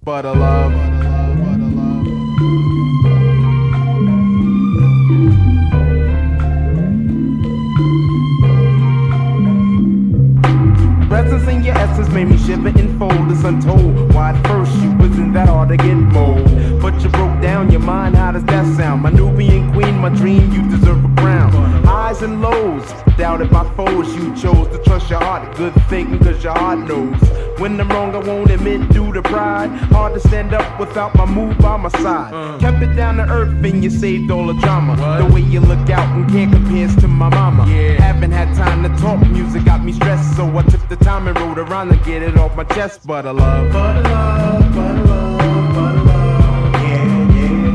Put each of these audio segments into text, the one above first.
Butter love. Presence in your essence made me shiver in fold. It's untold why at first you wasn't that hard to get mold. But you broke down your mind, how does that sound? My Nubian queen, my dream, you deserve a crown. Highs and lows, doubted by foes, you chose to trust your heart. Good thinking cause your heart knows when I'm wrong, I won't admit due to pride. Hard to stand up without my move by my side. Kept it down to earth and you saved all the drama. The way you look out and can't compare to my mama. Haven't had time to talk, music got me stressed, so I took the time and rode around to get it off my chest. Butter love, butter love, butter love, butter love. Yeah, yeah,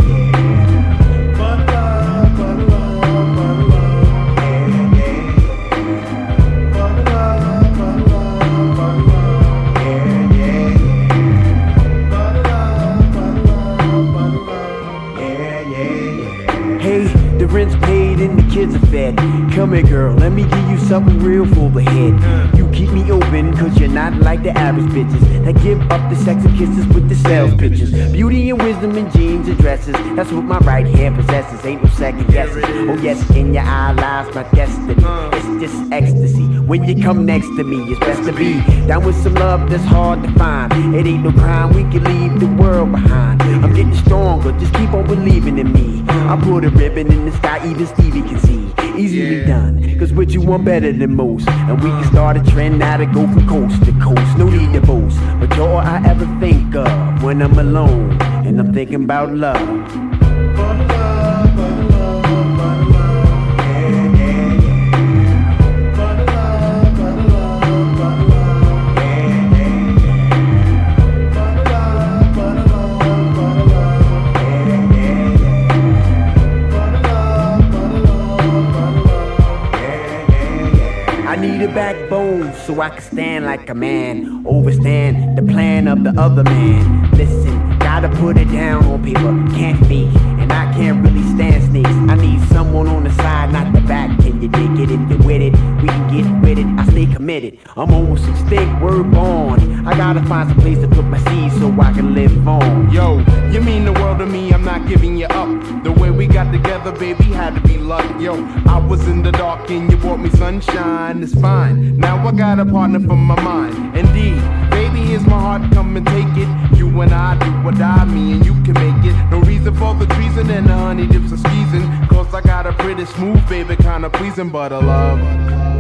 yeah. Butter love, butter love, butter love. Yeah, yeah, yeah. Butter love, butter love, butter love. Yeah, yeah, yeah. Butter love, butter love, butter love. Yeah, yeah, yeah. Hey, the rent's paid and the kids are fed. Come here, girl, let me give you something real full of head. You keep me open, cause you're not like the average bitches that give up the sex and kisses with the sales pitches. Beauty and wisdom in jeans and dresses, that's what my right hand possesses. Ain't no second guesses. Oh yes, in your eye lies my destiny. It's just ecstasy. When you come next to me, it's best to be down with some love that's hard to find. It ain't no crime, we can leave the world behind. I'm getting stronger, just keep on believing in me. I put a ribbon in the sky, even Stevie can see. Easily done, cause with you I'm better than most. And we can start a trend now to go from coast to coast. No need to boast, but you're all I ever think of when I'm alone and I'm thinking about love. Butter love, butter love, butter love. Yeah, yeah, yeah. Butter love, butter love, butter love. Yeah, yeah, yeah. Butter love, butter love, butter love. Yeah, yeah, yeah. Butter love, butter love, butter love. Yeah, yeah, yeah. I need a backbone so I can stand like a man, overstand the plan of the other man. Listen, gotta put it down on paper, can't fake, and I can't really stand snakes. I need someone on the side, not the back. Can you dig it? If you're with it, we can get with it. I stay committed, I'm almost extinct, word born. I gotta find some place to put my seeds so I can live on. Yo, you mean the world to me, I'm not giving you up. The way we got together, baby, had to be luck. Yo, I was in the dark and you brought me sunshine. It's fine, now I got a partner for my mind. Indeed, baby, here's my heart, come and take it. You and I do what I mean, you can make it. No reason for the treason and the honey dips are squeezing. Cause I got a pretty smooth, baby, kinda pleasing, butter love.